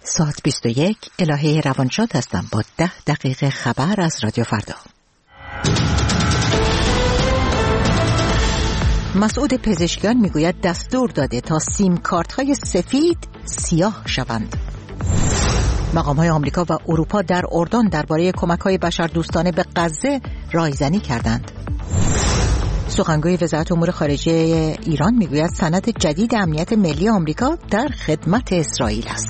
ساعت 21 الهه روانشاد هستم با 10 دقیقه خبر از رادیو فردا. مسعود پزشکیان میگوید دستور داده تا سیم کارت های سفید سیاه شوند. مقام های آمریکا و اروپا در اردن درباره کمک های بشردوستانه به غزه رایزنی کردند. سخنگوی وزارت امور خارجه ایران میگوید سند جدید امنیت ملی آمریکا در خدمت اسرائیل است.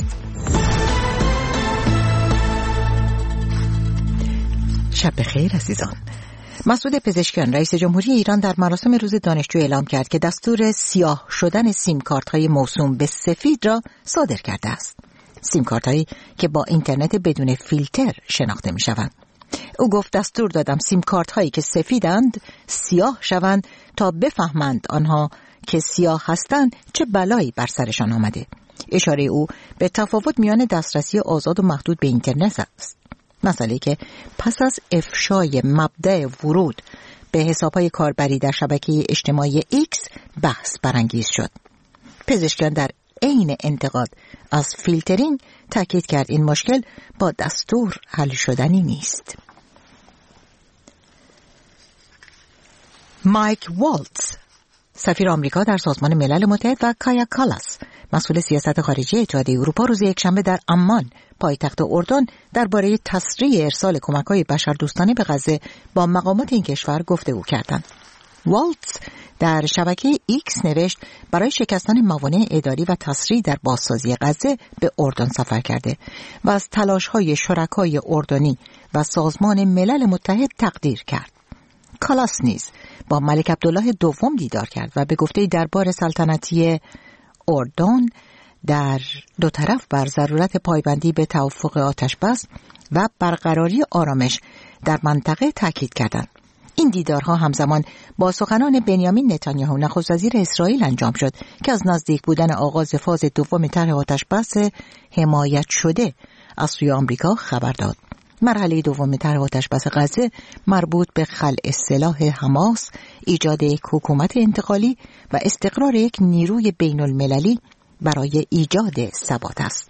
شب بخیر عزیزان. مسعود پزشکیان رئیس جمهوری ایران در مراسم روز دانشجو اعلام کرد که دستور سیاه شدن سیم کارت های موسوم به سفید را صادر کرده است. سیم کارت هایی که با اینترنت بدون فیلتر شناخته می شوند. او گفت دستور دادم سیم کارت هایی که سفیدند سیاه شوند تا بفهمند آنها که سیاه هستند چه بلایی بر سرشان آمده. اشاره او به تفاوت میان دسترسی آزاد و محدود به اینترنت است. مسئله که پس از افشای مبدأ ورود به حساب‌های کاربری در شبکه اجتماعی ایکس بحث برانگیز شد. پزشکیان در عین انتقاد از فیلترینگ تاکید کرد این مشکل با دستور حل شدنی نیست. مایک والتز سفیر آمریکا در سازمان ملل متحد و کایا کالاس مسئول سیاست خارجی اتحادیه اروپا روز یکشنبه در عمان پایتخت اردن درباره تسریع ارسال کمک‌های بشردوستانه به غزه با مقامات این کشور گفتگو کردند. والتز در شبکه ایکس نوشت برای شکستن موانع اداری و تسریع در بازسازی غزه به اردن سفر کرده و از تلاش‌های شرکای اردنی و سازمان ملل متحد تقدیر کرد. کالاس نیز با ملک عبدالله دوم دیدار کرد و به گفته دربار سلطنتی اردن در دو طرف بر ضرورت پایبندی به توافق آتشبس و برقراری آرامش در منطقه تاکید کردند. این دیدارها همزمان با سخنان بنیامین نتانیاهو نخست وزیر اسرائیل انجام شد که از نزدیک بودن آغاز فاز دوم طرح آتشبس حمایت شده از سوی آمریکا خبر داد. مرحله دوم طرح آتشبس غزه مربوط به خلع سلاح حماس، ایجاد یک حکومت انتقالی و استقرار یک نیروی بین المللی برای ایجاد ثبات است.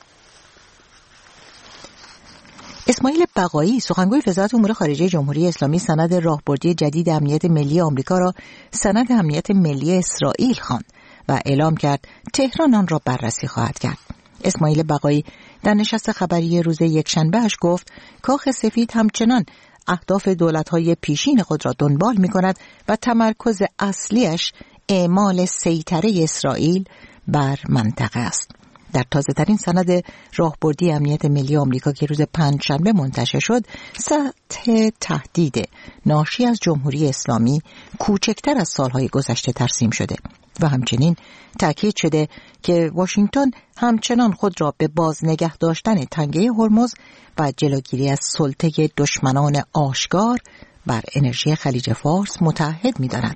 اسماعیل بقایی سخنگوی وزارت امور خارجه جمهوری اسلامی سند راهبردی جدید امنیت ملی آمریکا را سند امنیت ملی اسرائیل خواند و اعلام کرد تهران آن را بررسی خواهد کرد. اسماعیل بقایی در نشست خبری روز یکشنبهش گفت کاخ سفید همچنان اهداف دولت‌های پیشین خود را دنبال می‌کند و تمرکز اصلیش اعمال سیطره اسرائیل بر منطقه است. در تازه‌ترین سند راهبردی امنیت ملی آمریکا که روز پنجشنبه منتشر شد، سطح تهدید ناشی از جمهوری اسلامی کوچکتر از سالهای گذشته ترسیم شده و همچنین تأکید شده که واشنگتن همچنان خود را به باز نگه داشتن تنگه هرمز و جلوگیری از سلطه دشمنان آشکار بر انرژی خلیج فارس متعهد می‌دارد.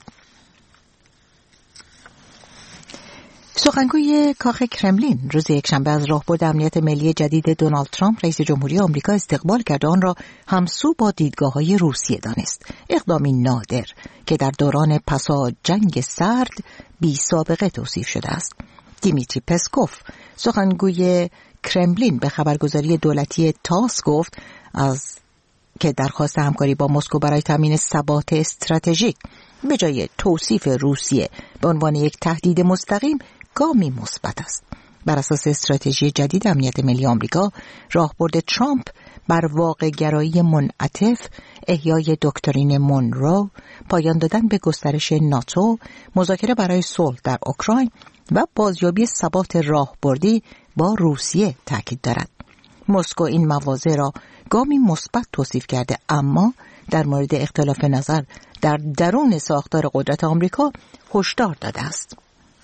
سخنگوی کاخ کرملین روز یکشنبه از راهبرد امنیت ملی جدید دونالد ترامپ رئیس جمهوری آمریکا استقبال کرد و آن را همسو با دیدگاه‌های روسیه دانست. اقدامی نادر که در دوران پسا جنگ سرد بی سابقه توصیف شده است. دیمیتری پسکوف سخنگوی کرملین به خبرگزاری دولتی تاس گفت که درخواست همکاری با مسکو برای تامین ثبات استراتژیک به جای توصیف روسیه به عنوان یک تهدید مستقیم گامی مثبت است. بر اساس استراتژی جدید امنیت ملی آمریکا، راهبرد ترامپ بر واقع‌گرایی منعطف، احیای دکترین مونرو، پایان دادن به گسترش ناتو، مذاکره برای صلح در اوکراین و بازیابی ثبات راهبردی با روسیه تاکید دارد. مسکو این مواضع را گامی مثبت توصیف کرده، اما در مورد اختلاف نظر در درون ساختار قدرت آمریکا هشدار داده است.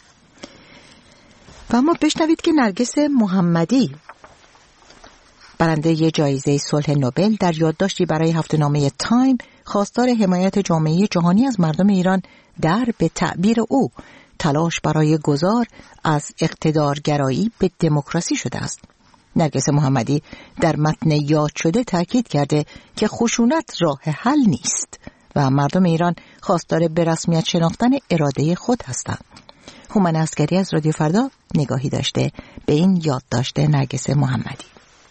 و اما بشنوید که نرگس محمدی برنده جایزه صلح نوبل در یادداشتی برای هفته‌نامه تایم خواستار حمایت جامعه جهانی از مردم ایران در به تعبیر او تلاش برای گذار از اقتدارگرایی به دموکراسی شده است. نرگس محمدی در متن یاد شده تاکید کرده که خشونت راه حل نیست و مردم ایران خواستار به رسمیت شناختن اراده خود هستند. هومن عسکری از رادیو فردا نگاهی داشته به این یادداشت نرگس محمدی.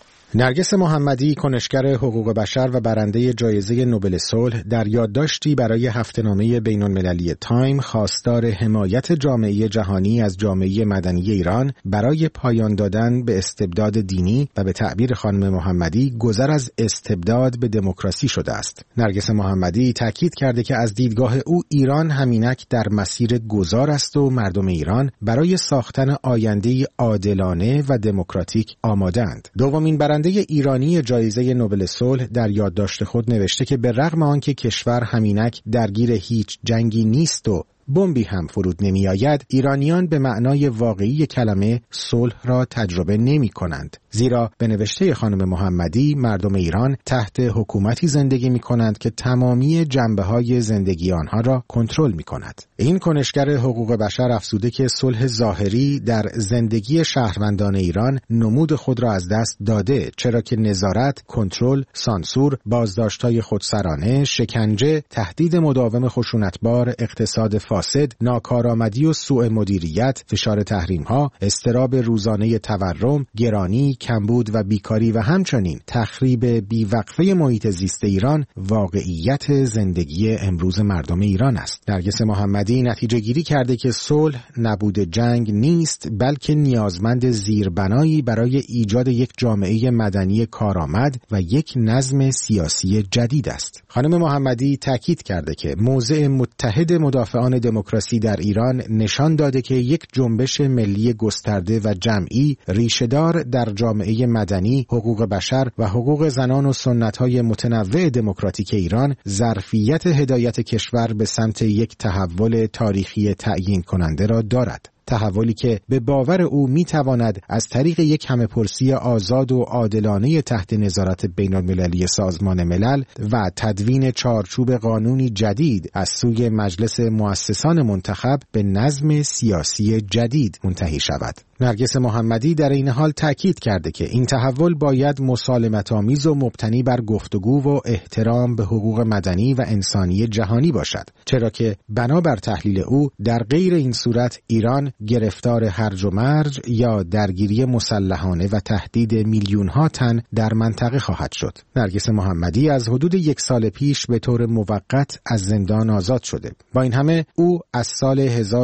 نرگس محمدی، کنشگر حقوق بشر و برنده جایزه نوبل صلح، در یادداشتی برای هفته‌نامه بین‌المللی تایم خواستار حمایت جامعه جهانی از جامعه مدنی ایران برای پایان دادن به استبداد دینی و به تعبیر خانم محمدی گذر از استبداد به دموکراسی شده است. نرگس محمدی تاکید کرده که از دیدگاه او ایران همینک در مسیر گذار است و مردم ایران برای ساختن آینده‌ای عادلانه و دموکراتیک آماده‌اند. دومین برنده ایرانی جایزه نوبل صلح در یادداشت خود نوشته که به رغم آنکه کشور همینک درگیر هیچ جنگی نیست و بمبی هم فرود نمی آید، ایرانیان به معنای واقعی کلمه صلح را تجربه نمی کنند. زیرا به نوشته خانم محمدی مردم ایران تحت حکومتی زندگی می کنند که تمامی جنبه‌های زندگی آنها را کنترل می کند. این کنشگر حقوق بشر افزوده که صلح ظاهری در زندگی شهروندان ایران نمود خود را از دست داده، چرا که نظارت، کنترل، سانسور، بازداشت‌های خودسرانه، شکنجه، تهدید مداوم خشونتبار، اقتصاد فاسد، ناکارآمدی و سوء مدیریت، فشار تحریم‌ها، اضطراب روزانه تورم، گرانی، کمبود و بیکاری و همچنین تخریب بیوقفه محیط زیست ایران واقعیت زندگی امروز مردم ایران است. نرگس محمدی نتیجه گیری کرده که صلح نبود جنگ نیست، بلکه نیازمند زیربنایی برای ایجاد یک جامعه مدنی کارآمد و یک نظم سیاسی جدید است. خانم محمدی تاکید کرده که موضع متحد مدافعان دموکراسی در ایران نشان داده که یک جنبش ملی گسترده و جمعی ریشه‌دار در جامعه مدنی، حقوق بشر و حقوق زنان و سنت‌های متنوع دموکراتیک ایران ظرفیت هدایت کشور به سمت یک تحول تاریخی تعیین کننده را دارد. تحولی که به باور او میتواند از طریق یک همه‌پرسی آزاد و عادلانه تحت نظارت بین‌المللی سازمان ملل و تدوین چارچوب قانونی جدید از سوی مجلس مؤسسان منتخب به نظم سیاسی جدید منتهی شود. نرگس محمدی در این حال تاکید کرده که این تحول باید مسالمت‌آمیز و مبتنی بر گفتگو و احترام به حقوق مدنی و انسانی جهانی باشد، چرا که بنابر تحلیل او در غیر این صورت ایران گرفتار هرج و مرج یا درگیری مسلحانه و تهدید میلیون‌ها تن در منطقه خواهد شد. نرگس محمدی از حدود 1 سال پیش به طور موقت از زندان آزاد شده. با این همه او از سال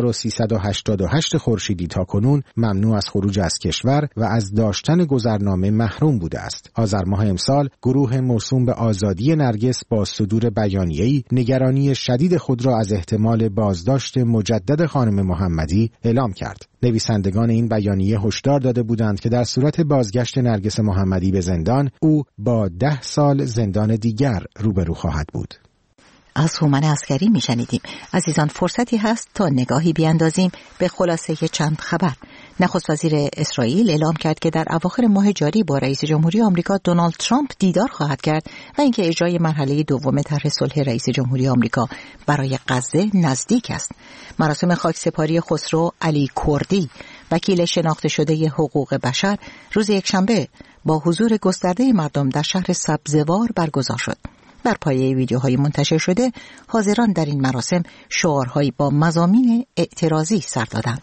1388 خورشیدی تا کنون ممنوع از خروج از کشور و از داشتن گذرنامه محروم بوده است. آذر ماه امسال گروه موسوم به آزادی نرگس با صدور بیانیه‌ای نگرانی شدید خود را از احتمال بازداشت مجدد خانم محمدی اعلام کرد. نویسندگان این بیانیه هشدار داده بودند که در صورت بازگشت نرگس محمدی به زندان، او با 10 سال زندان دیگر روبرو خواهد بود. از هومن عسکری میشنیدیم. عزیزان، فرصتی هست تا نگاهی بیاندازیم به خلاصه چند خبر. نخست وزیر اسرائیل اعلام کرد که در اواخر ماه جاری با رئیس جمهوری آمریکا دونالد ترامپ دیدار خواهد کرد و اینکه اجرای مرحله دوم طرح صلح رئیس جمهوری آمریکا برای غزه نزدیک است. مراسم خاکسپاری خسرو علی کردی، وکیل شناخته شده حقوق بشر، روز یکشنبه با حضور گسترده مردم در شهر سبزوار برگزار شد. بر پایه ویدیوهای منتشر شده، حاضران در این مراسم شعارهایی با مضامین اعتراضی سر دادند.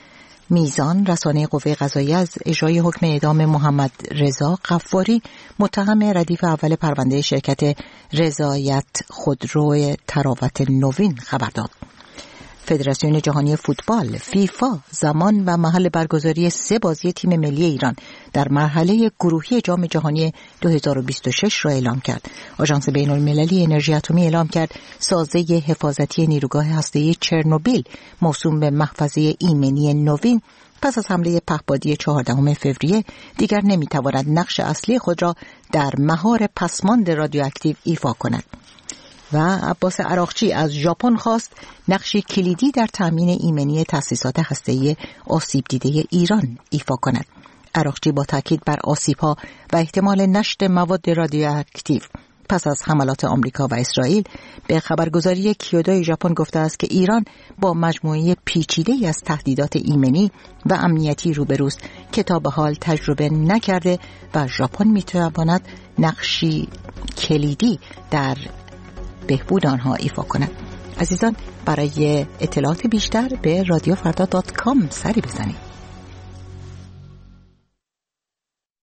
میزان، رسانه قوه قضاییه، از اجرای حکم اعدام محمد رضا غفاری، متهم ردیف اول پرونده شرکت رضایت خودرو تراوت نوین خبر داد. فدراسیون جهانی فوتبال فیفا زمان و محل برگزاری 3 بازی تیم ملی ایران در مرحله گروهی جام جهانی 2026 را اعلام کرد. آژانس بین‌المللی انرژی اتمی اعلام کرد سازه حفاظتی نیروگاه هسته‌ای چرنوبیل موسوم به محفظه ایمنی نوین پس از حمله پهپادی 14 فوریه دیگر نمی‌تواند نقش اصلی خود را در مهار پسماند رادیواکتیو ایفا کند. و عباس عراقچی از ژاپن خواست نقشی کلیدی در تامین ایمنی تأسیسات هسته‌ای آسیب دیده ایران ایفا کند. عراقچی با تاکید بر آسیب‌ها و احتمال نشت مواد رادیواکتیو پس از حملات آمریکا و اسرائیل به خبرگزاری کیودای ژاپن گفته است که ایران با مجموعه پیچیده‌ای از تهدیدات ایمنی و امنیتی روبروست که تا به حال تجربه نکرده و ژاپن می‌تواند نقشی کلیدی در بهبود آنها ایفا کند. عزیزان، برای اطلاعات بیشتر به رادیوفردا.com سری بزنید.